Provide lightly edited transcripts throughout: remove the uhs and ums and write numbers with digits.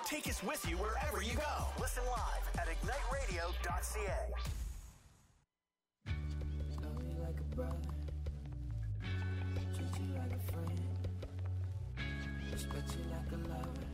Take us with you wherever you go. Listen live at igniteradio.ca. Love you like a brother, treat you like a friend, respect you like a lover.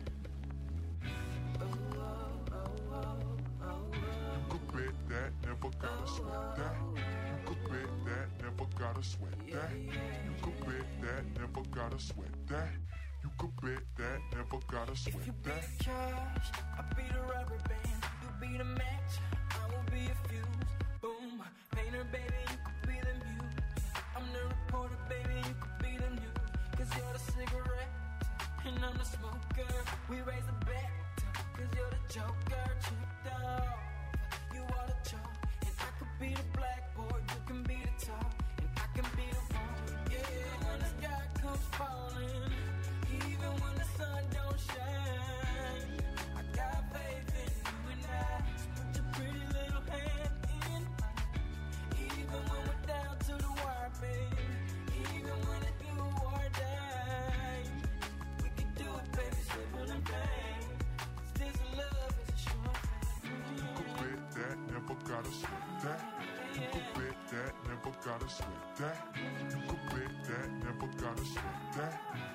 Oh, oh, oh, oh, oh. You could bet that, never gotta sweat that. You could bet that, never gotta sweat that. You could bet that, never gotta sweat that. You could bet that, never gotta sweat that. If you be the cash, I'll be the rubber band. You be the match, I will be a fuse. Boom, painter, baby, you could be the muse. I'm the reporter, baby, you could be the news. Cause you're the cigarette, and I'm the smoker. We raise the bet, cause you're the joker. Tricked off, you are the chalk. And I could be the blackboard, you can be the top. And I can be the one, yeah, when the sky comes falling. Even when the sun don't shine, I got faith in you and I. So put your pretty little hand in mine. Even when we're down to the wire, babe. Even when it's do or die, we can do it, baby, simple and plain. This love is a sure thing. You could bet that, never gotta sweat that. You could bet that, never gotta sweat that. You could bet that, never gotta sweat that.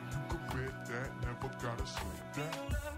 That never gotta sweat that.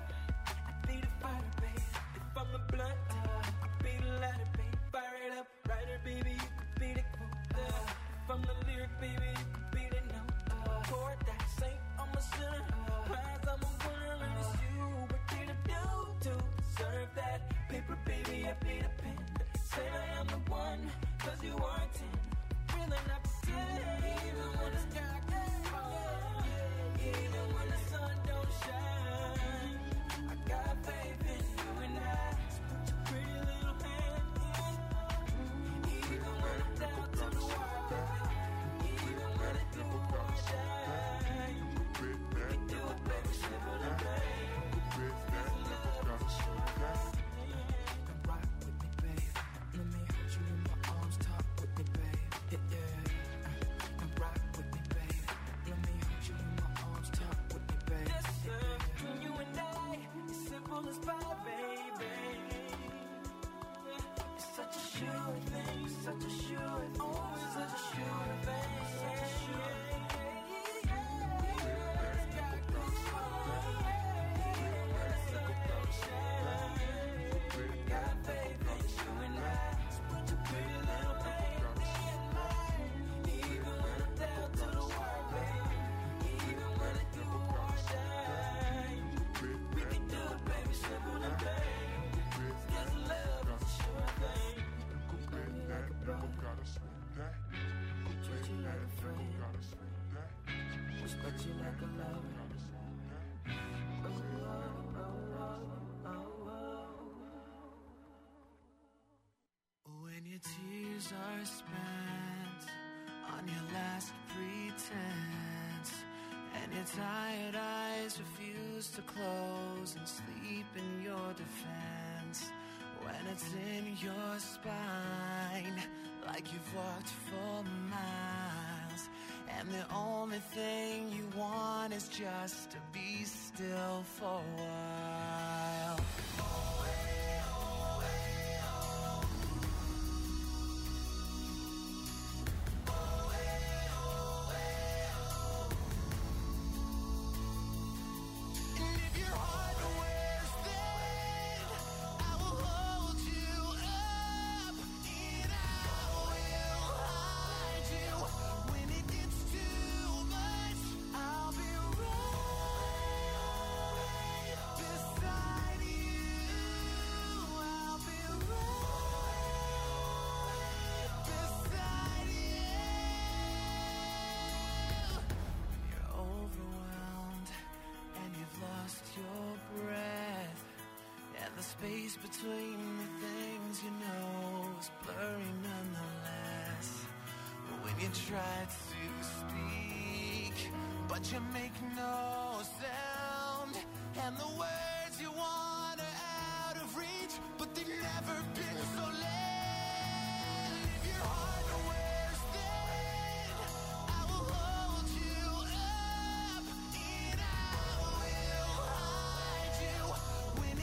I be the fighter, babe. If I'm a blunt, I be the lighter, babe. Fire it up, writer, baby. You could be the quote. If I'm the lyric, baby, you could be the note. Chord that saint, I'm a sinner. Prize, I'm a winner, and it's you. What did I do to deserve that? Paper, baby, I be the pen. Say that I'm the one, cause you are a 10. Really not pretend, even when the sky gets falling. Even when the sun don't shine, I got faith in you and I. So put your pretty little hand in mine. Even when I'm down to the wire, even when it do or die, we can do it, baby, simple and plain. This love is a sure thing. Come rock with me, babe. Let me hold you in my arms, talk with me, babe. Yeah. Come rock with me, babe. Let me hold you in my arms, talk with me, babe. Yes, sir. Between you and I, it's simple as pie, baby. It's such a sure thing, such a sure thing. Oh, it's such a sure thing, such a sure thing. Respect you like a lover. Oh, oh, oh, oh, oh. When your tears are spent on your last pretense, and your tired eyes refuse to close and sleep in your defense, when it's in your spine, like you've walked for miles, and the only thing you want is just to be still for a while. Space between the things you know is blurry nonetheless. When you try to speak, but you make no sound, and the words you want are out of reach, but they've never been so late. If your heart wears thin, I will hold you up, and I will hide you when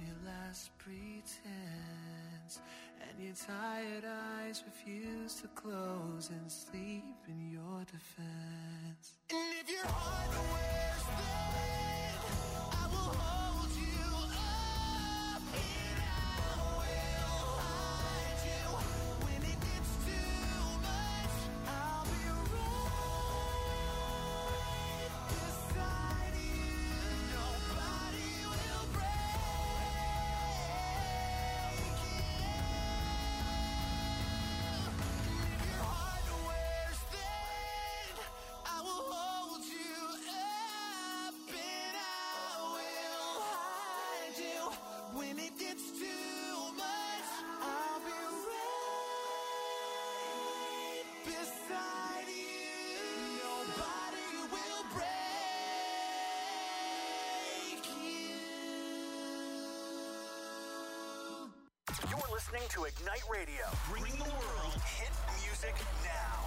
your last pretense, and your tired eyes refuse to close and sleep in your defense. And if your heart wears thin, I will hold you up, and I will hide you. When it gets too much, I'll be right beside you. Nobody will break you. If your heart wears thin, I will hold you up, and I will hide you. When it gets too much, I'll be right beside you. Nobody will break you. You're listening to Ignite Radio, bringing the world hit music now.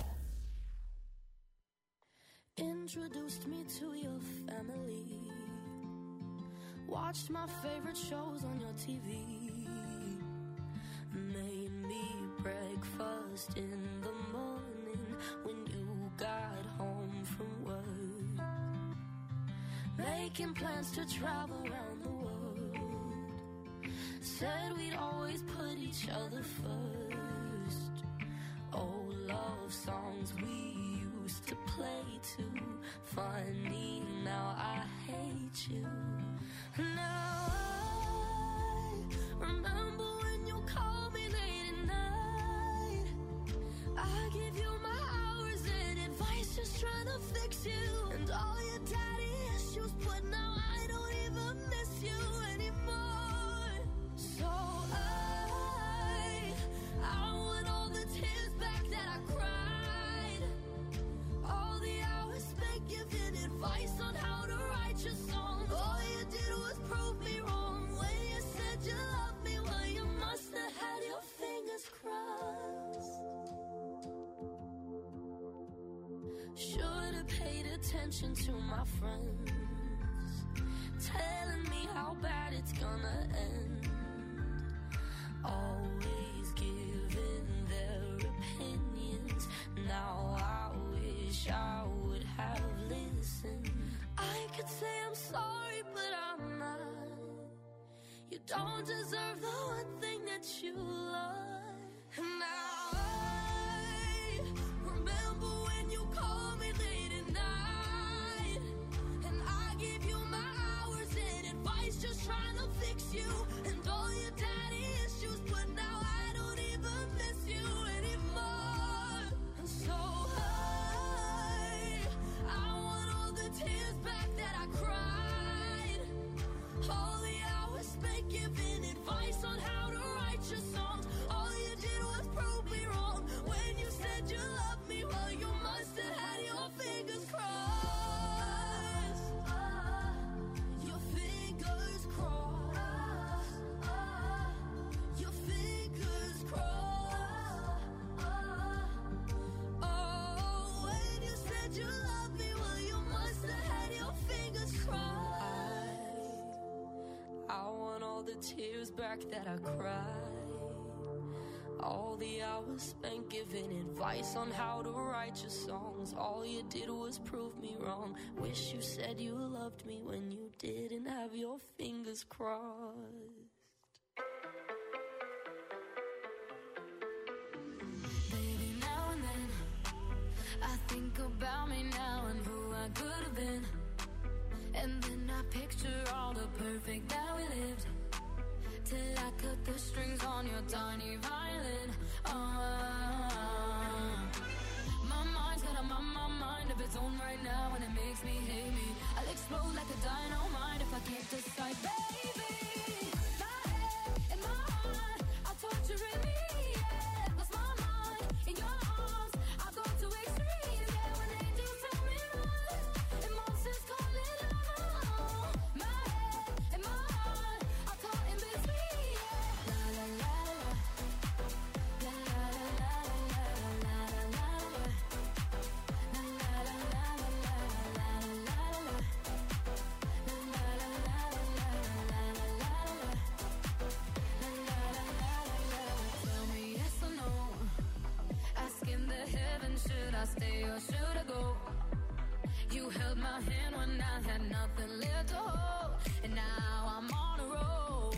Introduced me to your family. Watched my favorite shows on your TV. Made me breakfast in the morning when you got home from work. Making plans to travel around the world. Said we'd always put each other first. Old love songs we used to play too. Funny, now I hate you. Now I remember when you called me late at night. I give you my hours and advice, just trying to fix you. And all your daddy issues, but now I don't even miss you anymore. So I want all the tears back that I cried. All the hours spent giving advice on how to write your songs. All you did was prove me wrong. When you said you loved me, well, you must have had your fingers crossed. Should have paid attention to my friends, telling me how bad it's gonna end. Always giving their opinions. Now I wish I would have listened. I could say I'm sorry, but I'm not. You don't deserve the one thing that you love. And now I remember when you called me late at night, and I gave you my hours and advice, just trying to fix you. And all your daddy issues, but now I don't even miss you anymore. And so I want all the tears back that I cried. All the hours spent giving advice on how to write your songs. All you did was prove me wrong. When you said you loved me, well, you must have had your fingers crossed. Your fingers crossed. Your fingers crossed. Oh, when you said you loved me, well, you must have had your fingers crossed. I want all the tears back that I cried. All the hours spent giving advice on how to write your songs. All you did was prove me wrong. Wish you said you loved me when you didn't have your fingers crossed. Baby, now and then I think about me now and who I could have been. And then I picture all the perfect that we lived, till I cut the strings on your tiny violin. My mind's got a mind of its own right now, and it makes me hate me. I'll explode like a dynamite if I can't decide, baby. My head and my heart are torturing me. Yeah, lost my mind in your arms. I go to extremes. Yeah, when angels tell me run, and monsters call it love. My head and my heart are caught in between. Yeah, la la la la, la la la la la la la la. La la la la la la la la la la la la la la la. stay or should I go? You held my hand when I had nothing left to hold, and now I'm on a roll.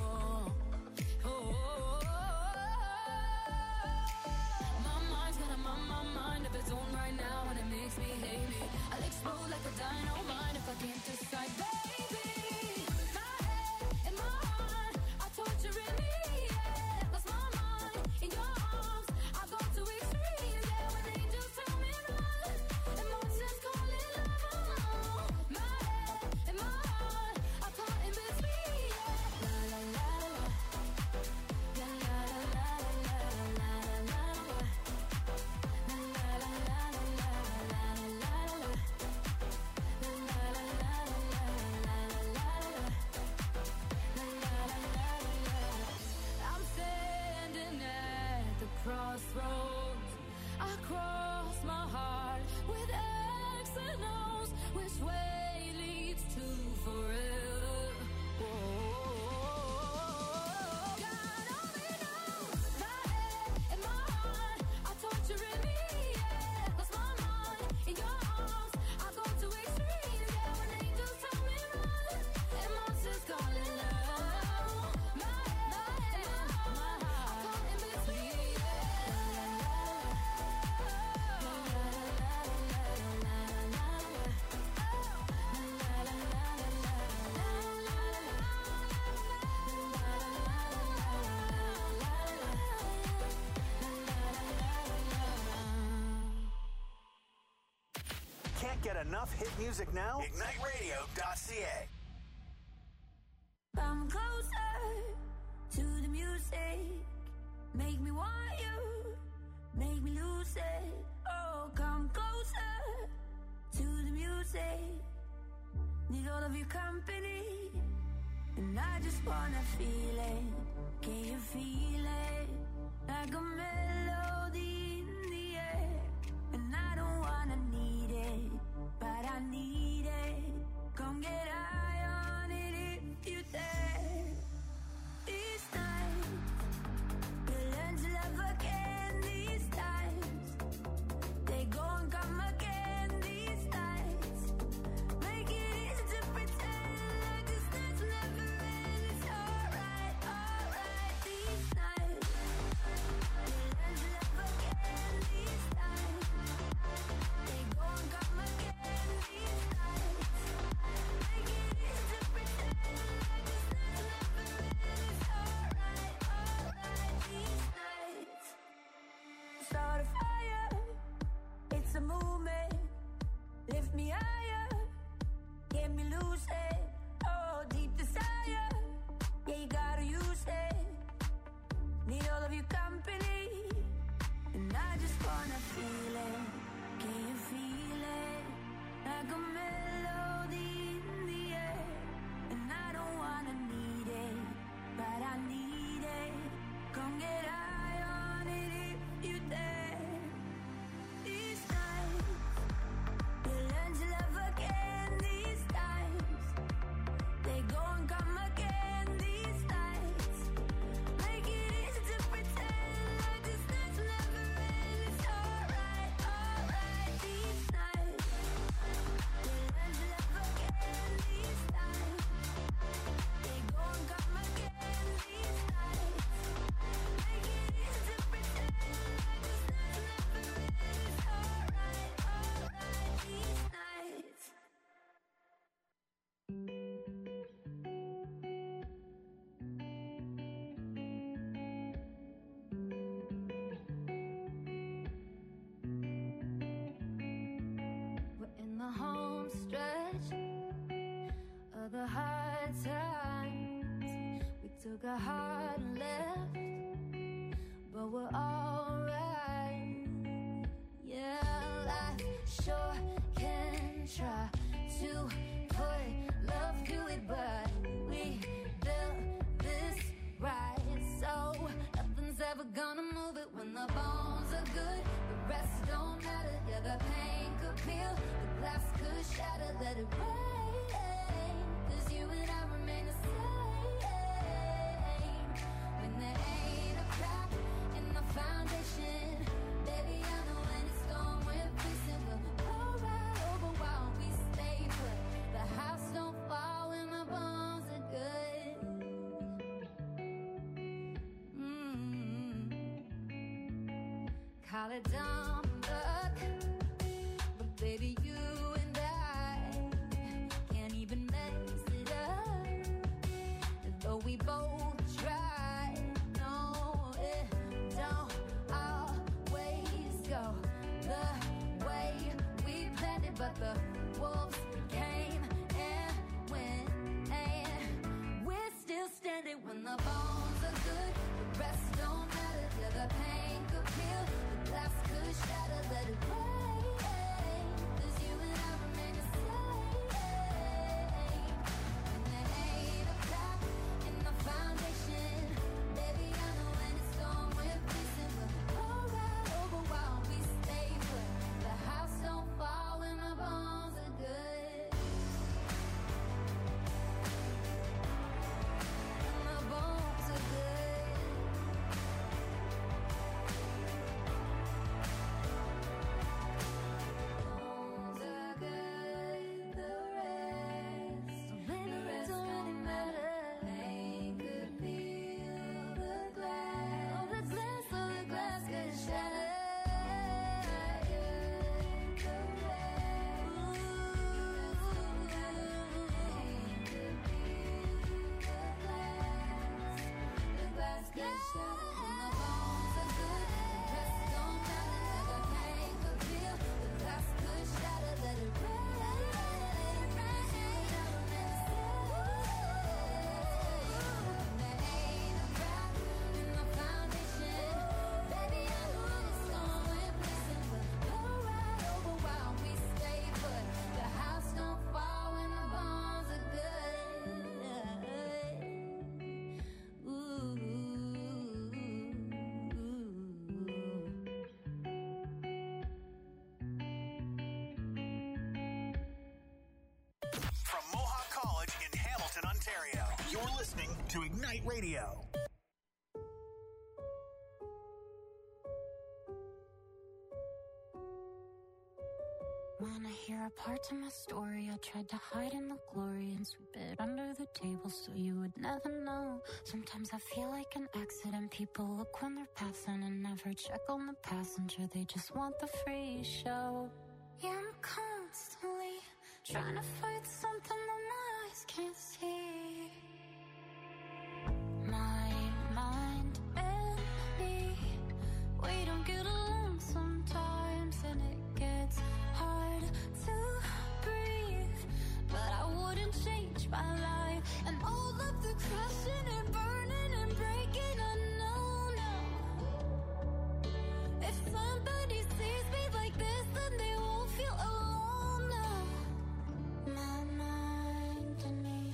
My mind's got my mind of its own right now, and it makes me hate me. I'll explode like a dynamite if I can't decide, baby. My head and my heart are torturing me. Yeah, lost my mind in your arms. I go to extremes. Yeah, when angels tell me run, emotions calling love. My head and my heart are caught in between. Yeah. La la la la, la la la la la la la la. I'm standing at the crossroads. I cross my heart with X and O's. Which way leads to forever? God only knows. My head and my heart are torturing me. Yeah, lost my mind in your arms. I go to extremes. Yeah, when angels tell me run, and monsters calling love. My head and my heart are caught in between. Can't get enough hit music now? IgniteRadio.ca. Come closer to the music. Make me want you. Make me lose it. Oh, come closer to the music. Need all of your company. And I just wanna feel it. Can you feel it? Like a melody in the air. And I don't wanna need it, but I need it. Come get high on it if you dare. These nights, we'll learn to love again. These times, they go and come again. These nights, make it easy to pretend like this night's never end. It's alright, alright. These nights, we'll learn to love again. These times, they go and come again. These nights, make it easy to pretend like this night's never end. It's alright, alright. These nights, start a fire. It's a movement. Lift me higher. Get me loose it. Oh, deep desire. Yeah, you gotta use it. Need all of your company. And I just wanna feel it. Can you feel it? Like a melody in the air. And I don't wanna need it, but I need it. Come get high on it if you dare. These nights, we'll learn to love again. These times, they go and come again. These nights, make it easy to pretend like this night's never end. It's alright, alright. These nights, we'll learn to love again. These times, they go and come again. These nights, make it easy to pretend like this night's never end. It's alright, alright. These nights. We're in the home stretch of the hard times. We took a hard left, but we're alright. Yeah, life sure can try to put love to it, but we built this right, so nothing's ever gonna move it. When the bones are good, the rest don't matter. Yeah, the pain could peel, the glass could shatter. Let it rain, 'cause you and I remain the same. When there ain't a crack in the foundation, baby, I know when it's gone, we're facing call it dumb luck, but baby, you and I can't even mess it up, though we both try. No, it don't always go the way we planned it, but the wolves came and went, and we're still standing. When the bones are good, the rest don't matter. Till the pain could peel, the glass could shatter, let it rain. 'Cause you and I remain the same. And there ain't a crack in the foundation. Baby, I know when it's gone, we're facing, but all right over while we stay put. The house don't fall when the bones are good. And the bones are good. Bones are good, the rest don't really matter. Pain could peel the glass, the glass could shatter. The glass could shatter. And the bones are good, the rest don't matter. Till the pain could peel, the glass could shatter, let it rain. There ain't a crack in the foundation. Baby, I know when it's gone, we're facing, but all right over while we stay put. The house don't fall when the bones are good. From Mohawk College in Hamilton, Ontario, you're listening to Ignite Radio. Wanna hear a part of my story? I tried to hide in the glory and sweep it under the table so you would never know. Sometimes I feel like an accident. People look when they're passing and never check on the passenger. They just want the free show. Yeah, I'm constantly trying to fight something that my eyes can't see. My mind and me, we don't get along sometimes, and it gets hard to breathe. But I wouldn't change my life, and all of the crashing and burning and breaking, I know now. If somebody sees me like this, then they won't feel alone now. My mind and me.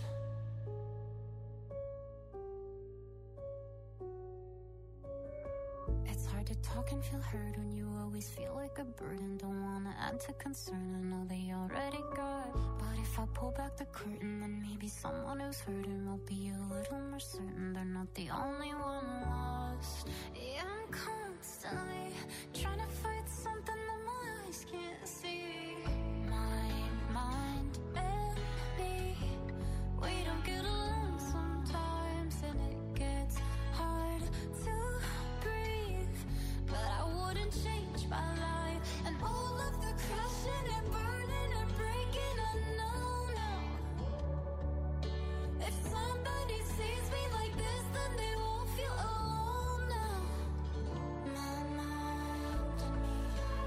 It's hard to talk and feel heard when you always feel like a burden. Don't wanna add to concern, I know they already got. But if I pull back the curtain, then maybe someone who's hurting will be a little more certain they're not the only one lost. Yeah, I'm constantly trying to fight something that my eyes can't see. My mind and me, we don't get along sometimes, and it gets hard to breathe. But I wouldn't change my life, and all of the crashing and burning and breaking, I know now. If somebody sees me like this, then they won't feel alone now. My mind and me.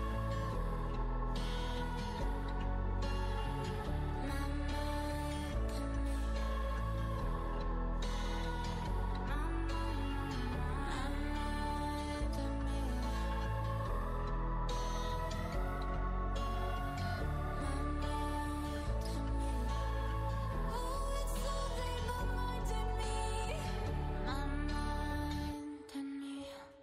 My mind and me. My mind and me. Oh, it's only my mind and me. My mind and me.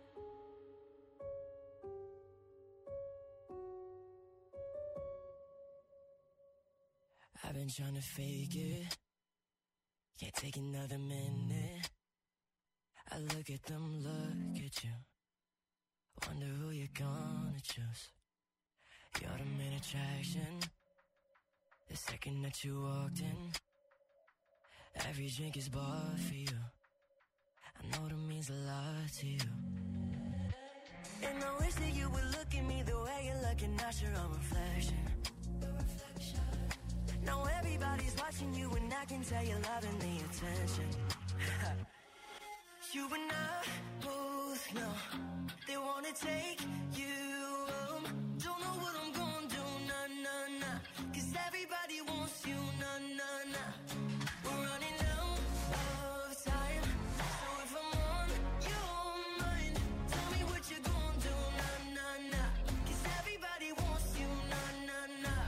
I've been trying to fake it, can't take another minute. I look at them, look at you, wonder who you're gonna choose. You're the main attraction, the second that you walked in. Every drink is bought for you, I know that means a lot to you. And I wish that you would look at me the way you're looking at your own reflection. Now everybody's watching you and I can tell you're loving the attention. You and I both know they wanna take you home. Don't know what I'm gonna do, nah, nah, nah. Cause everybody wants you, nah, nah, nah. We're running out of time. So if I'm on your mind, tell me what you're gonna do, nah, nah, nah. Cause everybody wants you, nah, nah, nah.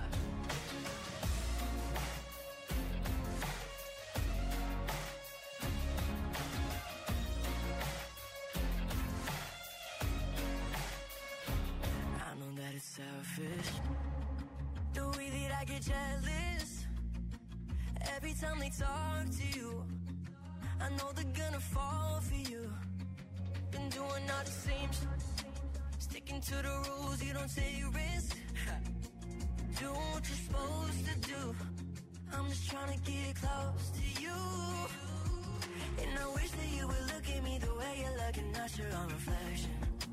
I know that it's selfish, the way that I get jealous every time they talk to you. I know they're gonna fall for you. Been doing all the same shit, sticking to the rules, you don't take risks. Doing what you're supposed to do. I'm just trying to get close to you. And I wish that you would look at me the way you're looking at your own reflection.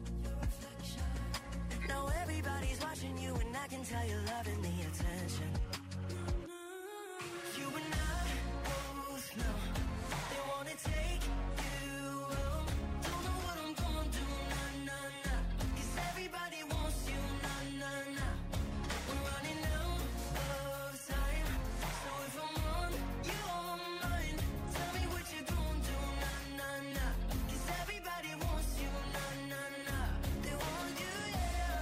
Now everybody's watching you and I can tell you're loving the attention. You and I both know they wanna take you home. Don't know what I'm gonna do, nah, nah, nah. Cause everybody wants you, nah, nah, nah. We're running out of time. So if I'm on your mind, tell me what you're gonna do, nah, nah, nah. Cause everybody wants you, nah, nah, nah. They want you, yeah.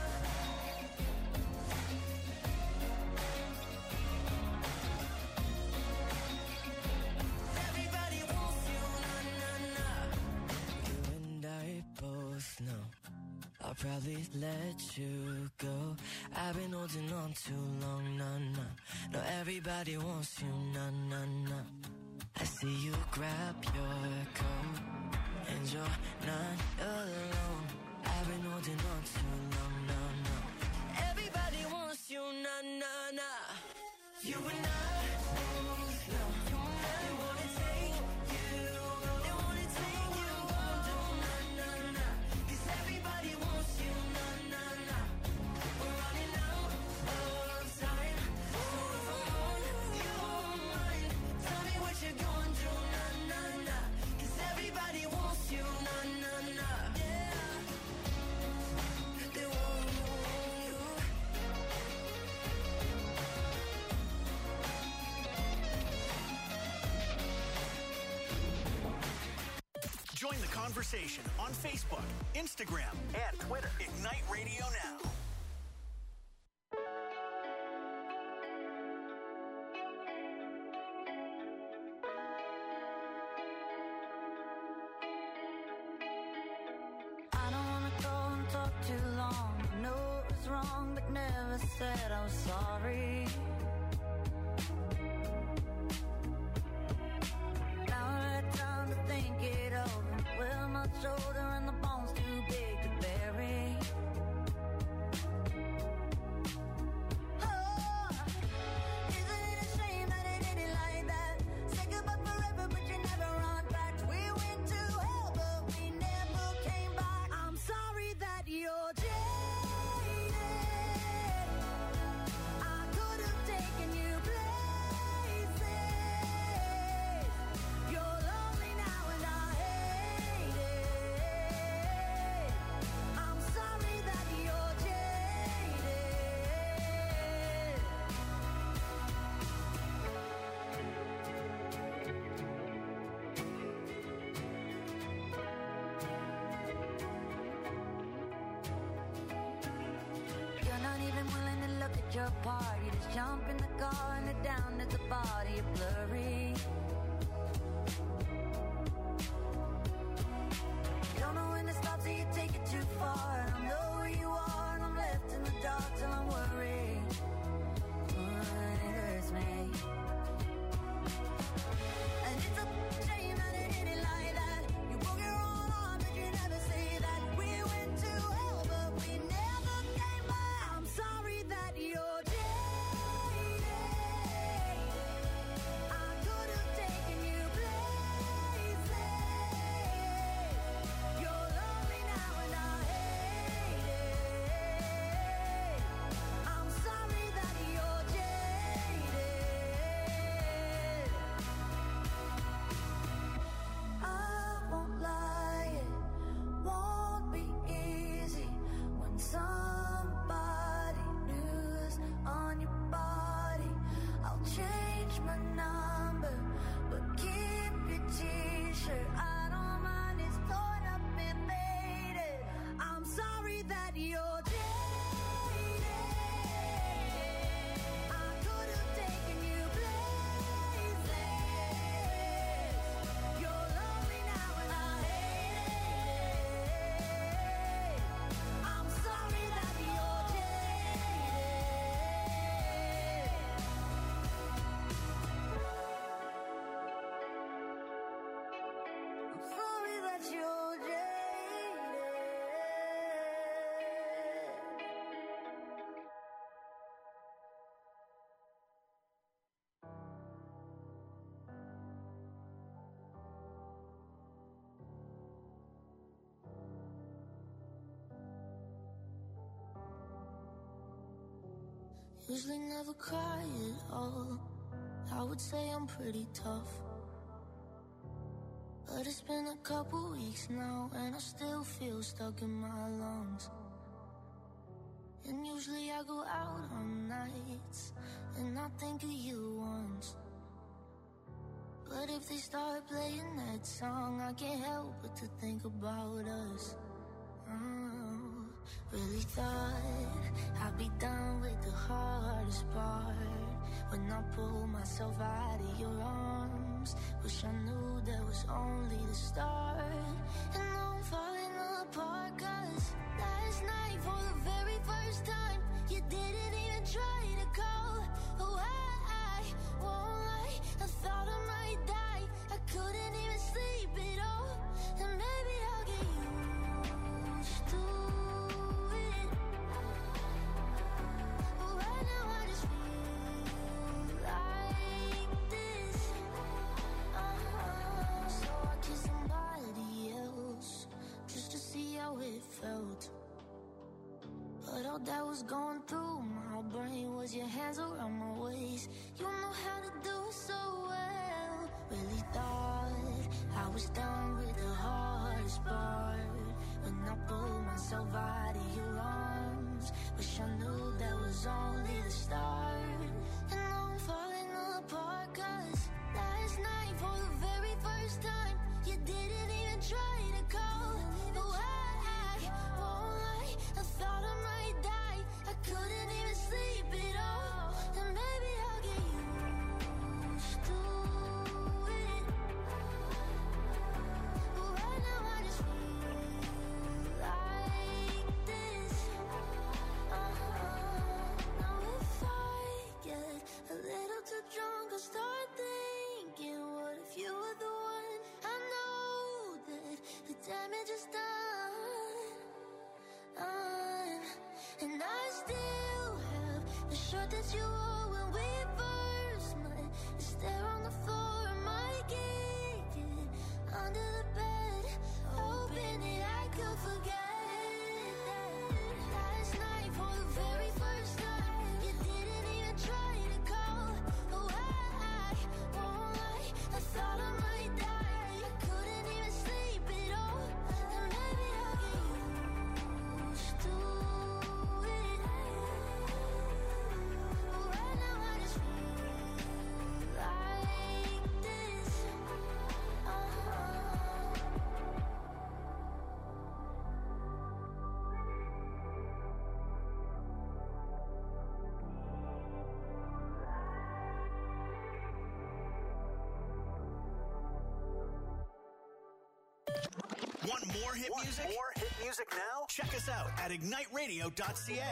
Everybody wants you, nah, nah, nah. You and I both know I'll probably let you go. I've been holding on too long, nah, nah. No, everybody wants you, nah, nah, nah. I see you grab your coat and you're not alone. I've been holding on too long, nah, nah. Everybody wants you, nah, nah, nah. You and I both know they wanna take you, they wanna take you home, do, nah, nah, nah. Cause everybody wants you, nah, nah, nah. We're running out of time. So if I'm on your mind, tell me what you're gonna do, nah, nah, nah. Cause everybody wants you, nah, nah, nah. Yeah. They want you. Join the conversation on Facebook, Instagram, and Twitter. Ignite Radio Now. I don't wanna go and talk too long. I know it was wrong, but never said I was sorry. Now I had time to think it over. Well, my shoulder and the bones too big to bury. Oh, isn't it a shame that it ended like that? Say goodbye forever, but you never run back. We went to hell, but we never came back. I'm sorry that you're jaded. I could have taken you places. You're lonely now and I hate it. I'm sorry that you're jaded. You're not even willing to look at your part. You just jump in the car and head down at the body. You're blurry. You don't know when to stop, so you take it too far. And I know where you are, and I'm left in the dark till I'm worried. But it hurts me. And it's a shame that it ended like that. You broke your own arm, but you never say that. We went to hell, but we never came back. I'm sorry that you're jaded. I could have taken Usually never cry at all. I would say I'm pretty tough, but it's been a couple weeks now, and I still feel stuck in my lungs. And usually I go out on nights, and I think of you once. But if they start playing that song, I can't help but to think about us. Oh, really thought I'd be done with the hardest part when I pulled myself out of your arms. Wish I knew that was only the start. And now I'm falling apart, 'cause last night for the very first time you didn't even try to call. Oh, I won't lie, I thought I might die. I couldn't even sleep at all. And maybe I'll get used to it, but right now I just feel like this. So I kissed somebody else just to see how it felt. But all that was going through my brain was your hands around my waist. You know how to do it so well. Really thought I was done with the hardest part when I pulled myself out of your arms. Wish I knew that was only the start. And now I'm falling apart, 'cause last night for the very first time you didn't even try to call. Oh, I won't lie, I thought I might die. I couldn't even sleep at all. And maybe I'll get used to it, but right now I just feel like this. Now if I get a little too drunk, I'll start thinking, what if you were the one? I know that the damage is done. And I still have the shirt that you wore when we first met. It's there on the floor, I might kick it under the bed, hoping that I could forget that last night for the very first time you didn't even try to call. Oh, I won't lie, I thought I might die. I couldn't even sleep at all. And maybe I'll get used to it, but right now I just feel like this. Want more hit music? More hit music now? Check us out at igniteradio.ca.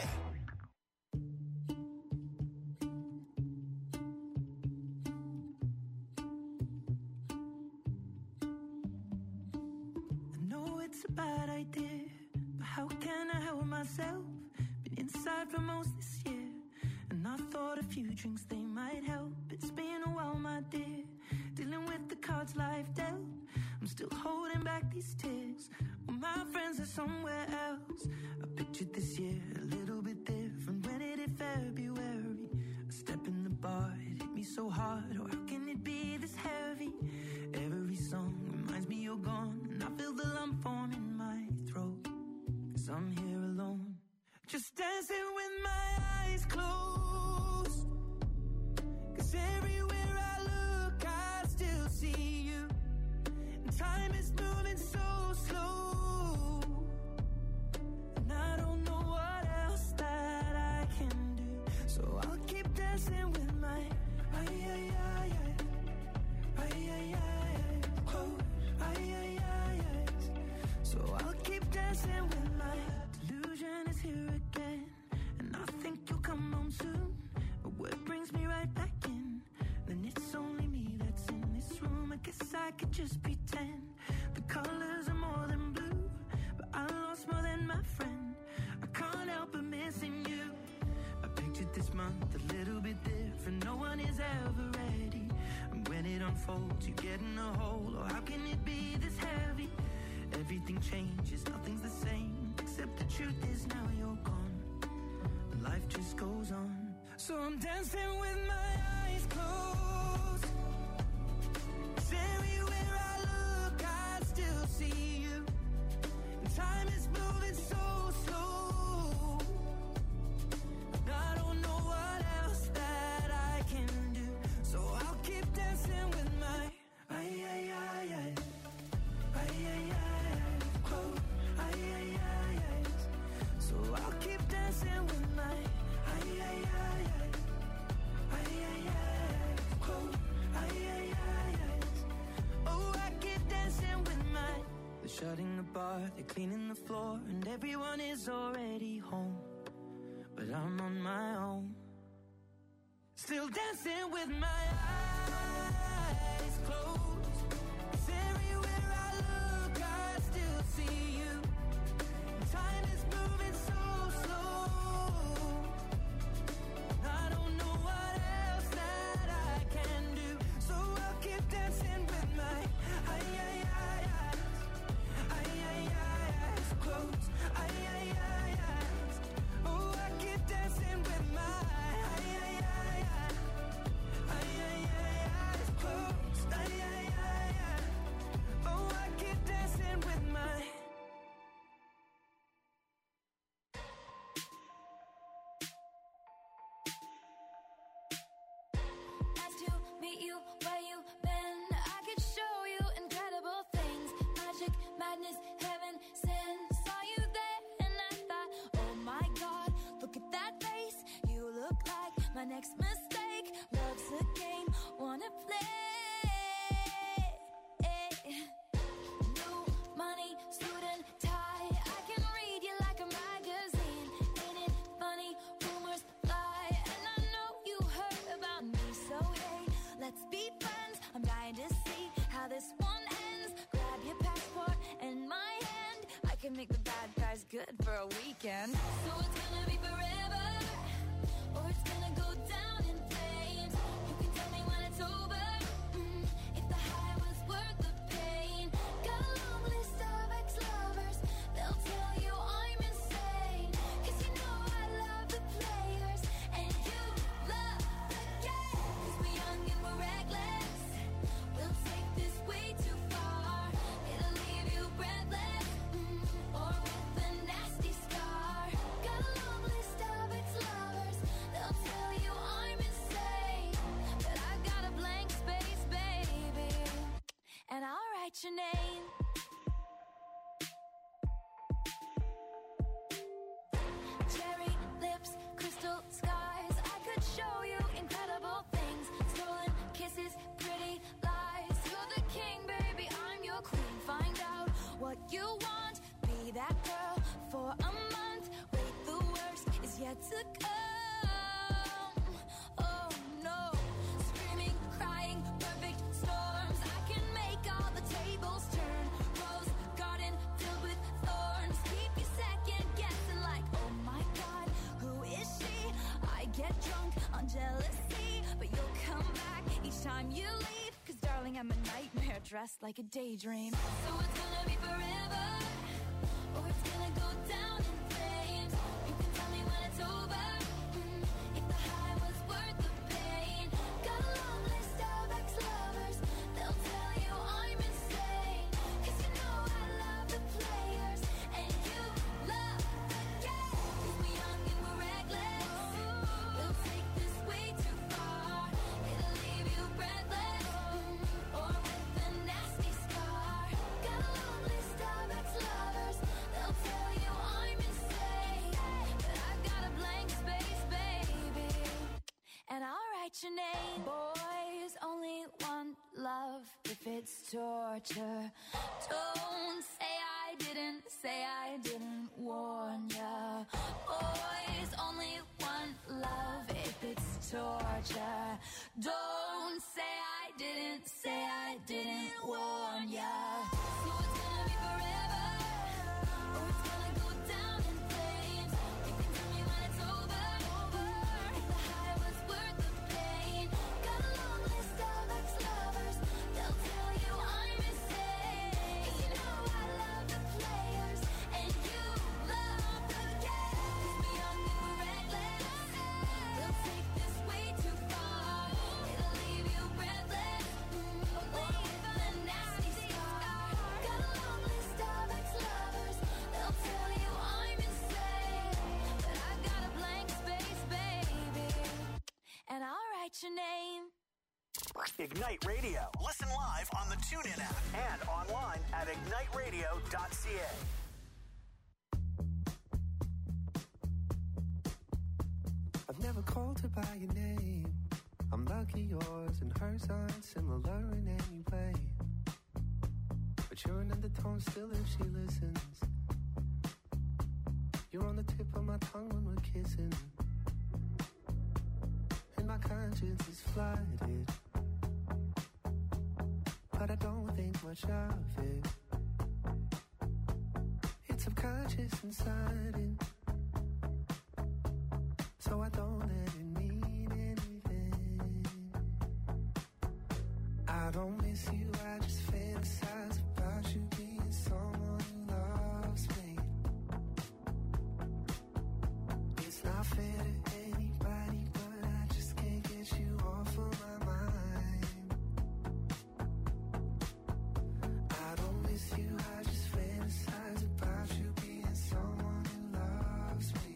I know it's a bad idea, but how can I help myself? Been inside for most this year, and I thought a few drinks they might help. It's been a while, my dear, dealing with the cards life dealt. I'm still holding back these tears. Well, my friends are somewhere else. I pictured this year a little bit different. When it hit February, a step in the bar, it hit me so hard. Oh, how can it be this heavy? Every song reminds me you're gone, and I feel the lump form in my throat, 'cause I'm here alone, just dancing with my eyes closed. 'Cause everywhere I look, I still see you. Time is moving so slow, and I don't know what else that I can do. So I'll keep dancing with my close. So I'll keep dancing with my delusion is here again, and I think you'll come home soon. But what brings me right back in? Then it's only me that's in this room. I guess I could just pretend the colors are more than blue, but I lost more than my friend. I can't help but missing you. I pictured this month a little bit different. No one is ever ready, and when it unfolds, you get in a hole. Oh, how can it be this heavy? Everything changes, nothing's the same, except the truth is now you're gone, and life just goes on. So I'm dancing with my eyes closed. 'Cause everywhere I look, I still see you. And time is moving so slow. I don't know what else that I can do. So I'll keep dancing with my eyes closed. So I'll keep dancing with my eyes closed. Oh, I keep dancing with my. They're shutting the bar, they're cleaning the floor, and everyone is already home. But I'm on my own, still dancing with my eyes closed. 'Cause everywhere I look, I still see you. Time is moving so slow. I don't know what else that I can do. So I'll keep dancing with my eyes closed. Oh, I keep dancing with my eyes closed. Oh, I keep dancing with my. Nice to meet you where you been. I could show you incredible things. Magic, madness, heaven, sin. Saw you there and I thought, oh my God, look at that face. You look like my next mistake. Love's a game, wanna play. New money, suit and tie. I can read you like a magazine. Ain't it funny? Rumors fly, and I know you heard about me. So hey, let's be friends. I'm dying to see how this one ends. Grab your passport and my hand. I can make the bad guys good for a weekend. So it's gonna be forever, or it's gonna go down in flames. You can tell me when it's over, if the high was worth the pain. Got a long list of ex-lovers, they'll tell you I'm insane. 'Cause you know I love the players, and you love the game. 'Cause we're young and we're reckless, we'll take this way too far. It'll leave you breathless, or with a nasty scar. Got a long list of ex-lovers, they'll tell you I'm insane. But I've got a blank space, baby, and I'll write your name. Cherry lips, crystal skies. I could show you incredible things. Stolen kisses, pretty lies. You're the king, baby, I'm your queen. Find out what you want. Be that girl for a month. Wait, the worst is yet to come. Oh no, screaming, crying, perfect storms. I can make all the tables turn. Rose garden filled with thorns. Keep you second guessing like, oh my God, who is she? I get drunk on jealousy, but you'll come back each time you leave. 'Cause darling, I'm a nightmare dressed like a daydream. So it's gonna be forever, or it's gonna go down in flames. You can tell me when it's over, if the high was worth the pain. Got a long list of ex-lovers, they'll tell you I'm insane. 'Cause you know I love the players, and you love the game. 'Cause we're young and we're reckless, we'll take this way too far. It'll leave you breathless, or with a nasty scar. Got a long list of ex-lovers, they'll tell you I'm insane. But I've got a blank space, baby, and I'll write your name. Boys only want love if it's torture. Don't say I didn't warn ya. Boys only want love if it's torture. Don't say I didn't warn ya. So it's gonna be forever, or it's gonna go down in flames. You can tell me when it's over, if the high was worth the pain. Got a long list of ex-lovers, they'll tell you I'm insane. 'Cause you know I love the players, and you love the game. Ignite Radio. Listen live on the TuneIn app and online at igniteradio.ca. I've never called her by your name. I'm lucky yours and hers aren't similar in any way. But you're an undertone still if she listens. You're on the tip of my tongue when we're kissing. And my conscience is flooded. But I don't think much of it. It's subconscious and sudden. So I don't let it mean anything. I don't miss you, I just fantasize about you being someone who loves me. It's not fair to anybody, but I just can't get you off of my mind. I don't miss you, I just fantasize about you being someone who loves me.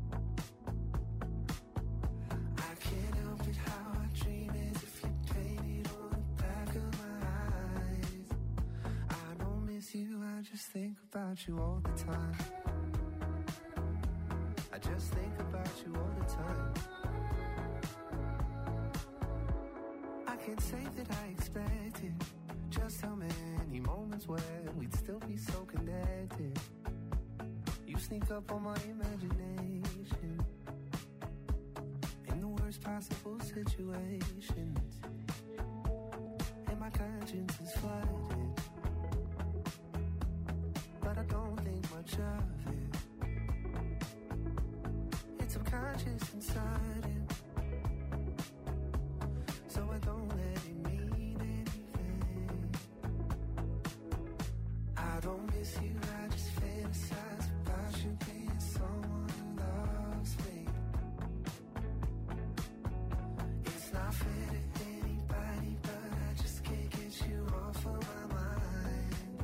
I can't help it how I dream as if you painted on the back of my eyes. I don't miss you, I just think about you all the time. I just think about you all the time. I can't say that I expected just how many moments where we'd still be so connected. You sneak up on my imagination in the worst possible situations. And my conscience is flooded. But I don't think much of it. It's subconscious and sudden. So I don't let it mean anything. I don't miss you, I just fantasize about you being someone who loves me. It's not fair to anybody, but I just can't get you off of my mind.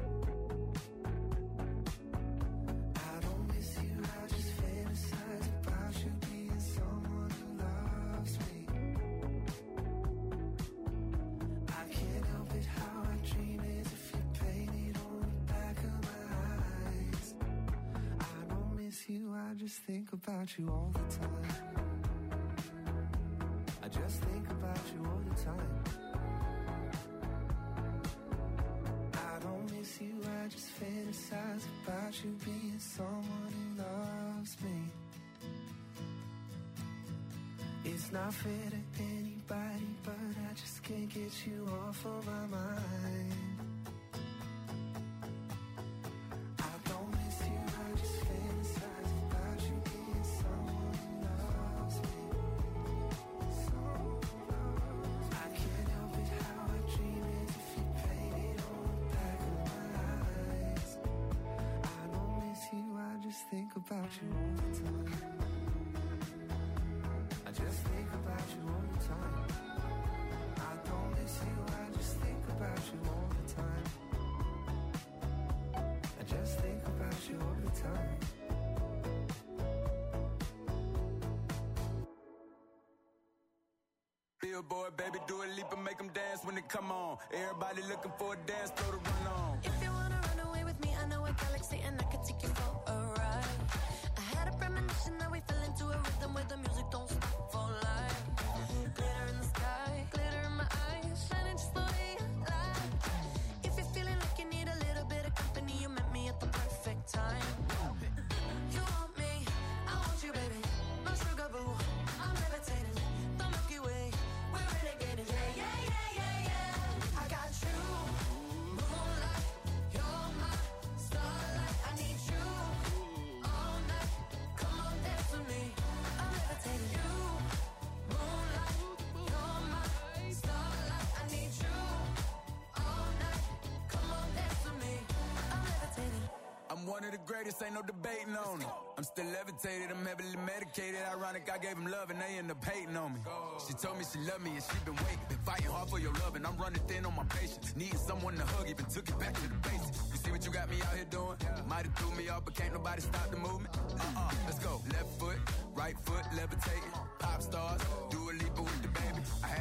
I don't miss you, I just fantasize about you being someone who loves me. I can't help it how I dream as if you painted on the back of my eyes. I don't miss you, I just think about you all the time. I just think about you all the time. I don't miss you, I just fantasize about you being someone who loves me. It's not fair to anybody, but I just can't get you off of my mind. I don't miss you, I just fantasize about you being someone who loves me. I can't help it how I dream as if you painted on the back of my eyes. I don't miss you, I just think about you all the time. I just think about you all the time. I don't miss you, I just think about you all the time. I just think about you all the time. Billboard, baby, do a leap and make them dance when they come on. Everybody looking for a dance, throw the run on. If you wanna run away with me, I know a galaxy and I can take you for a ride. I had a premonition that we fell into a rhythm where the music don't stop for life. Glitter in the sky, glitter in my eyes, shining just the way you like. If you're feeling like you need a little bit of company, you met me at the perfect time. You want me, I want you, baby. My sugar boo, I'm levitating. The Milky Way, we're renegading. Yeah, yeah, yeah, yeah, yeah. I got you, moonlight. You're my starlight. I need you all night. Come on, dance with me. I'm levitating. You, moonlight. You're my starlight. I need you all night. Come on, dance with me. I'm levitating. I'm one of the greatest, ain't no debating on it. I'm still levitated, I'm heavily medicated. Ironic, I gave them love and they end up hating on me. She told me she loved me and she been waiting. Been fighting hard for your love and I'm running thin on my patience. Needing someone to hug, even took it back to the basics. You see what you got me out here doing? Might have threw me off, but can't nobody stop the movement. Let's go. Left foot, right foot, levitating. Pop stars, do a leap with the baby. I had to lace my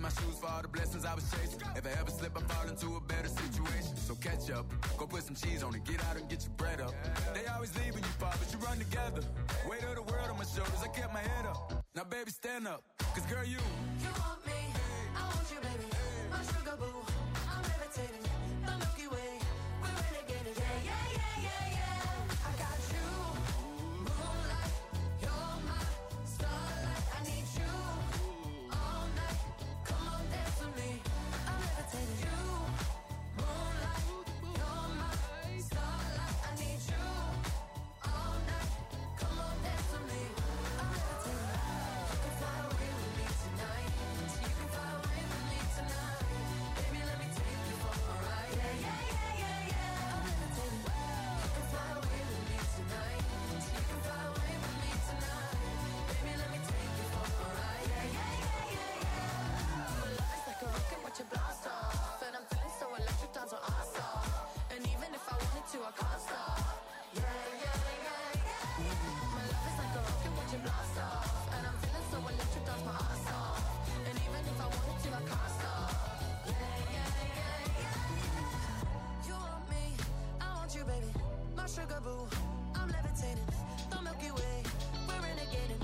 my shoes for all the blessings I was chasing. If I ever slip, I fall into a better situation. So catch up, go put some cheese on it, get out and get your bread up. They always leaving you far, but you run together. Weight of the world on my shoulders, I kept my head up. Now baby, stand up, cause girl, you want me, I want you, baby. My sugar boo, I'm levitating. The Milky Way, we're renegading. Yeah, yeah, yeah, yeah, yeah. I got you, moonlight. You're my starlight. I need you all night. Come on, dance with me. I'm levitating. You, moonlight. You're my starlight. I need you all night. Come on, dance with me. I'm levitating. You can fly away with me tonight. You can fly away with me tonight. Baby, let me take you for a ride. Yeah, yeah, yeah, yeah, yeah. I'm levitating. You can fly away with me tonight. You can fly away with me tonight. Baby, let me take you for a ride. Yeah, yeah, yeah, yeah, yeah. Your love is like a rocket, watch it blast off. And I'm feeling so electric, dance on our stop. And even if I wanted to, I can't stop. Yeah, yeah, yeah, yeah. My love is like a rocket, watch it blast off. And I'm feeling so electric, dance my ass off. And even if I wanted to, I can't stop. Yeah, yeah, yeah, yeah. You want me, I want you, baby. My sugar boo, I'm levitating. The Milky Way, we're renegading.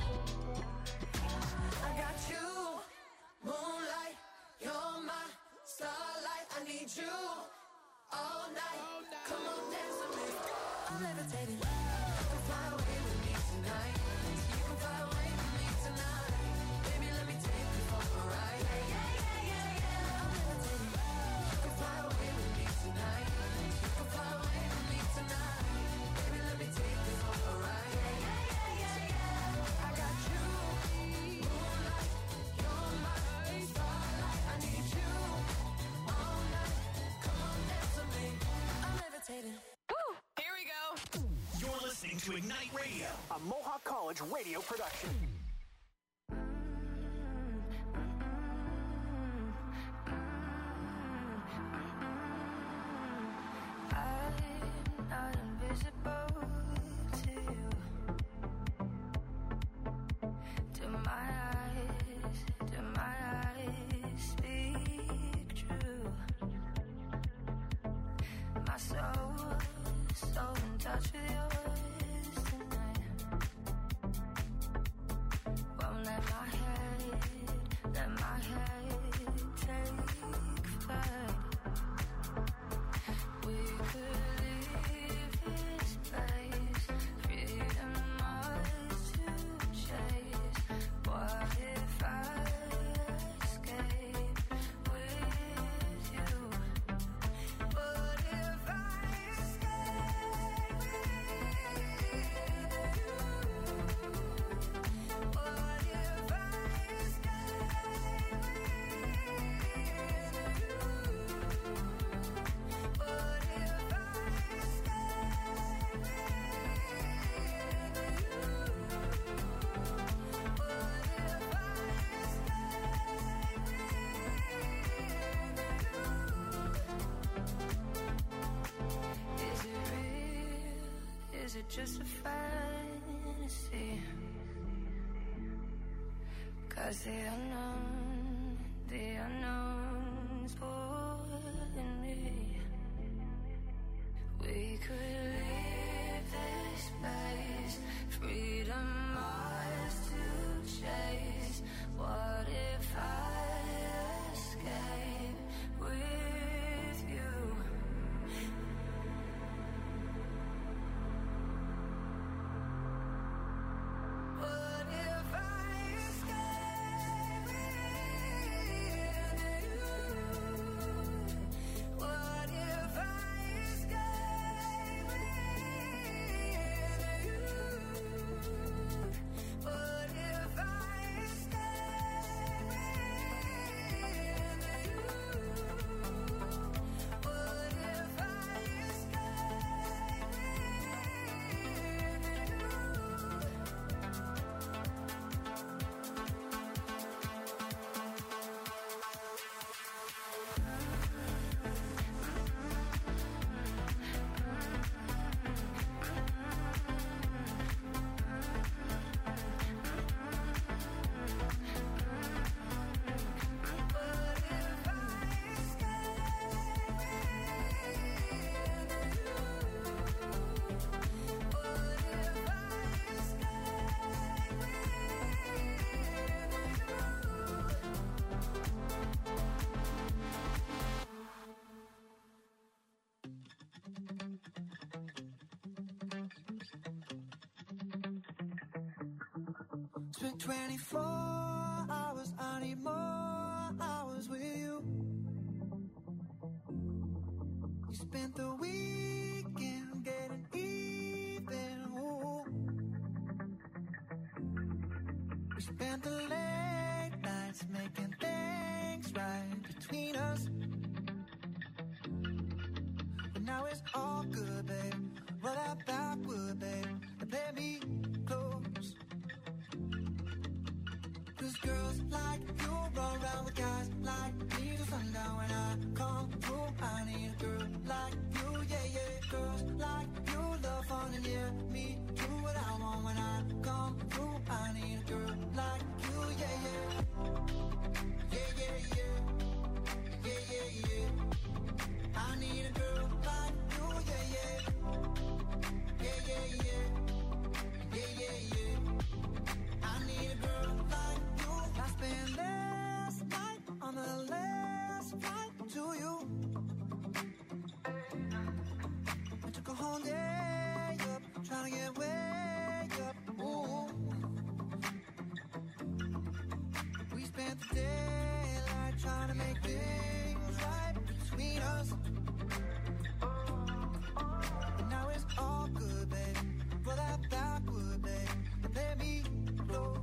I got you, moonlight. You're my starlight. I need you all night. Come on, dance with me. I'm levitating. You can fly away with me tonight. You can fly away with me tonight. Baby, let me take you for a ride. Yeah, yeah, yeah, yeah, yeah. I'm levitating. You can fly away with me tonight. You can fly away with me tonight. Baby, let me take you for a ride. Yeah, yeah, yeah, yeah, yeah. I got you, moonlight. You're my starlight. I need you all night. Come on, dance with me. I'm levitating. Here we go. You're listening to Ignite Radio, a Mohawk College radio production. I'm not invisible to you. Do my eyes speak true? My soul so in touch with yours tonight. Won't let my head take flight. We could leave this place, freedom ours to chase. What if I escape with you? What if I escape with you? What if I escape Is it real? Is it just a fantasy? 'Cause the unknown's pulling me. We could leave this space, freedom ours to chase. What if I escape with you? What if I escape with you? What if I escape with you? Spent 24 hours, I need more hours with you. You spent the weekend getting even. Ooh. We spent the late nights making things right between us. But now it's all good, babe. Roll that backward, babe, and play me close. 'Cause girls like you run around with guys like me till sundown. When I come through, I need a girl like you, yeah, yeah. Girls like you love fun and yeah, me do what I want. When I come through, I need a girl like you, yeah, yeah. Yeah, yeah, yeah. Yeah, yeah, yeah. I need a girl like you, yeah, yeah. Yeah, yeah, yeah. Yeah, yeah, yeah. I need a girl like you. I spent last night on the last flight to you. I took a whole day up, trying to get way up. Ooh. We spent the daylight trying to make things right between us. But now it's all good, babe. Roll that backward, babe, and let me close.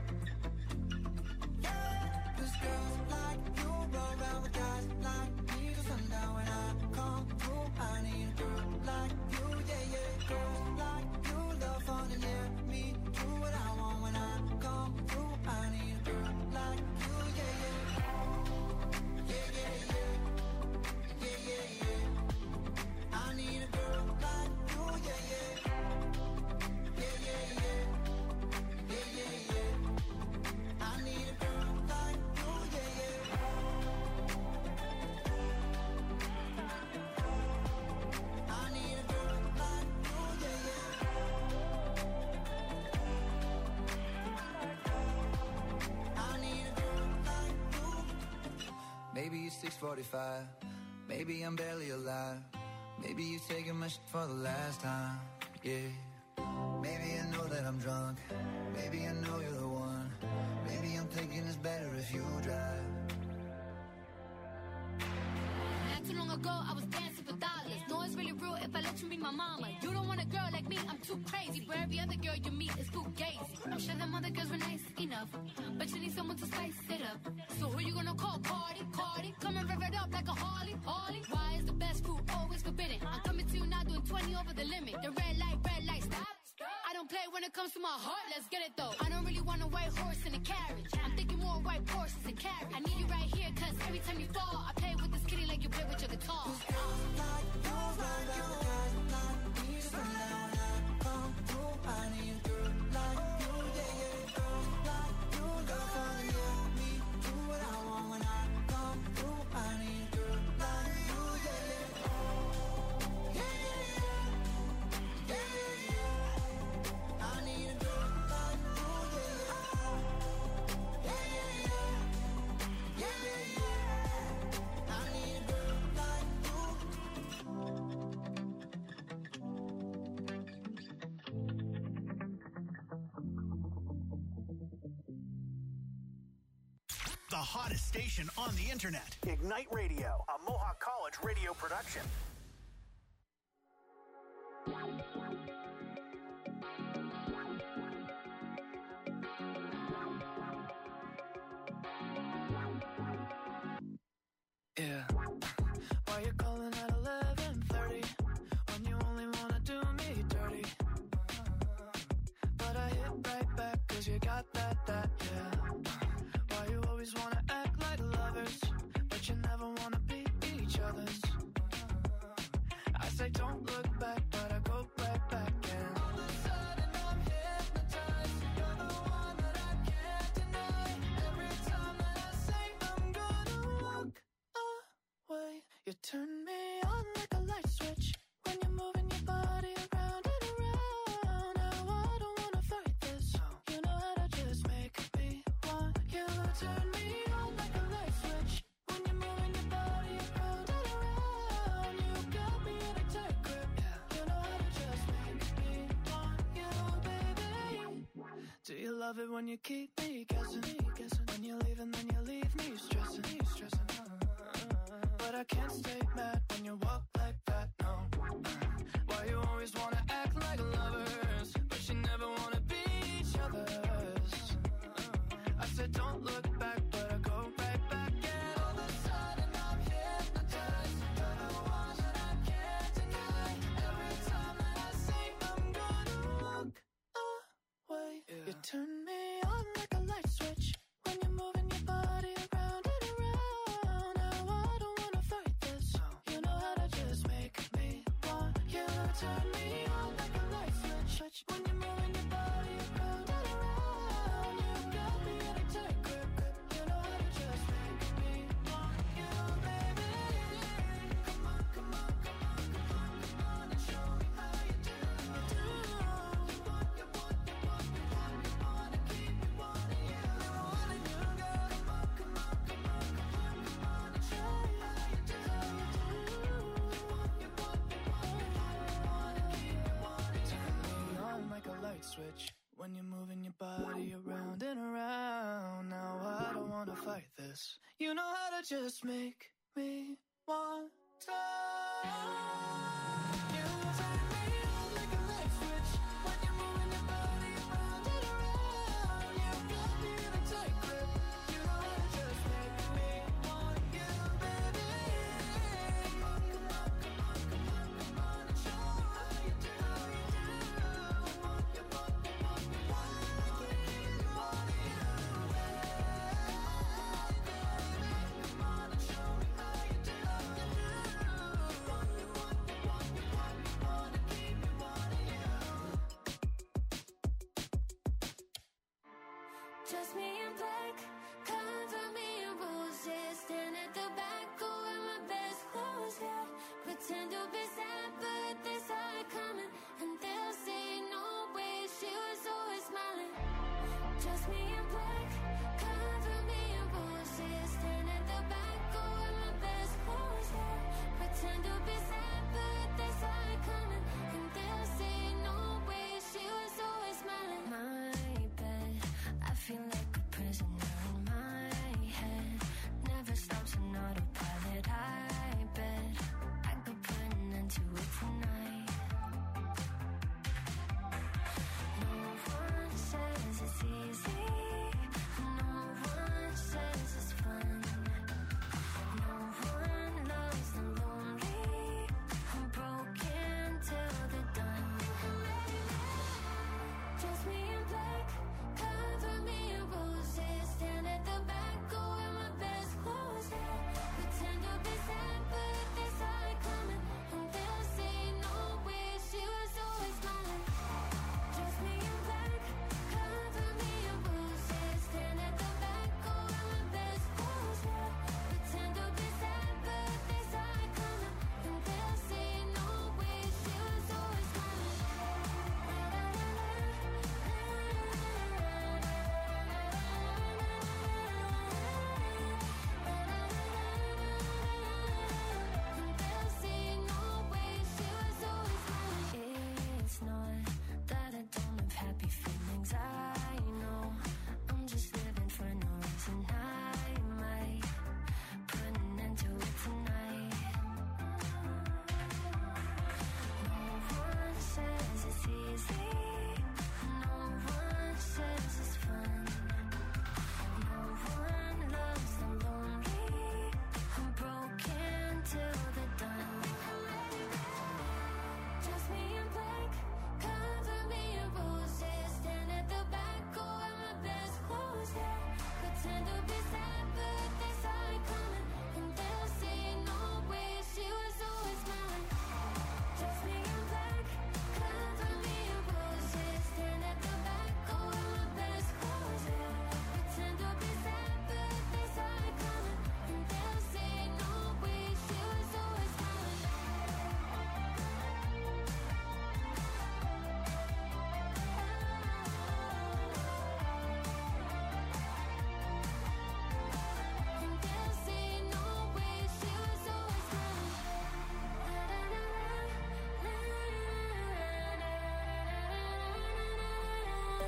Cause girls like you run around with guys like me till sundown. When I come through, I need a girl like you, yeah, yeah. Girls like you love fun and yeah, me do what I want. When I come through, I need a girl like you, yeah, yeah. Yeah, yeah, yeah. Yeah, yeah, yeah. I need a girl like you, yeah, yeah. Yeah, yeah, yeah. Yeah, yeah, yeah. I need a girl like you, yeah, yeah. I need a girl like you, yeah, yeah. I need a girl like you. Maybe it's 6:45. Maybe I'm barely alive. Maybe you're taking my shit for the last time. Yeah. Maybe I know that I'm drunk. Maybe I know you're the one. Maybe I'm thinking it's better if you drive. Not too long ago, I was dancing for dollars. No, it's really real if I let you be my mama. You don't want a girl like me, I'm too crazy. Where every other girl you meet is too gazy. I'm sure them other girls were nice enough, but you need someone to spice it up. So who you gonna call? Cardi, Cardi. Come and rev it up like a Harley, Harley. Why is the best food always forbidden? I'm coming to you now doing 20 over the limit. The red light, stop. I don't play when it comes to my heart, let's get it though. I don't really want a white horse in a carriage. I'm thinking more white horses and carriage. I need you right here, cause every time you fall, I play with this kitty like you play with your guitar. I need a girl like you, yeah, yeah. Girls like you love fun, yeah. Me do what I want when I come through. I need a girl like you, yeah, yeah. Yeah, yeah, yeah. Yeah, yeah, yeah. I need a girl like you, yeah, yeah. Yeah, yeah, yeah. Yeah, yeah, yeah. I need a girl like you. The hottest station on the internet. Ignite Radio, a Mohawk College radio production. Yeah. Why you calling at 11:30 when you only wanna do me dirty? But I hit right back 'cause you got that, yeah. Why you always wanna act like lovers, but you never wanna be each other's? I say don't look back, but I go right back and all of a sudden I'm hypnotized. You're the one that I can't deny. Every time that I say I'm gonna walk away, you turn me on like a light switch when you're moving your body around and around. Now I don't wanna fight this. You know how to just make me want you. Turn me on like a light switch when you're moving your body around and around. You got me in a tight grip. You know how to just make me want you, baby. Do you love love it when you keep me guessing. When you leave and then you leave me stressing. But I can't stay mad when you walk like that, no. Why you always wanna act like lovers, but you never wanna be each other's. I said don't look back, but I go right back. And all of a sudden I'm hypnotized. You're the one that I can't deny. Every time that I say I'm gonna walk away, you turn me on like a light switch. When you're moving your body around and around. Now I don't wanna fight this. You know how to just make me want you. Turn me on like a light switch. When you're moving your body around and around. You got me in a tight grip. You know how to just make me want you, baby. Come on, come on, come on, come on, come on, and show me how you do. You want, you want, you want, you want, you want to keep me wanting you. Wanting you, girl. Come on, come on, come on, come on, come on, and show me how you do. You want, you want, you want, you want, you want to keep me wanting you. Turn me on like a light switch. When you're moving your body around and around. Now I don't wanna fight this. You know how to just make me want to. You turn me on like a light switch. When you're moving your body around and around. You got me in a tight grip. You know how to just make me want you, baby. Come on, come on, come on, come on, come on, and show me how you do. You want, you want, you want, you want, you want to keep me wanting you, baby. Come on and show me how you do. You want, you want, you want, you want, you want to keep me wanting you. Just me in black, cover me in roses. Stand at the back, go wear my best clothes, yeah. Pretend to be sad, but they saw it coming. And they'll say no way, she was always smiling. Just me in black, cover me in roses. Stand at the back, go wear my best clothes, yeah. Pretend to be sad, but they saw it coming. And they'll say no way, she was always smiling. My bed, I feel like a prisoner in my head. Never stops an autopilot. I bet I could put an end to it tonight. No one says it's easy. No one says it's fun. No one loves the lonely.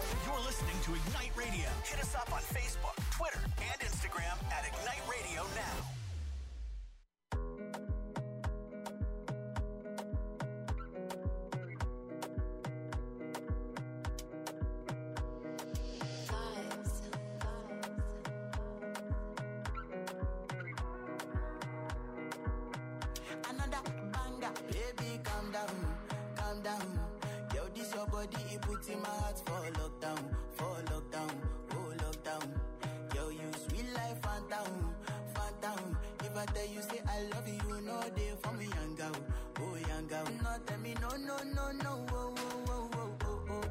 You're listening to Ignite Radio. Hit us up on Facebook, Twitter, and Instagram at Ignite Radio Now. In my heart for lockdown, oh lockdown. Yo, you sweet life, phantom. If I tell you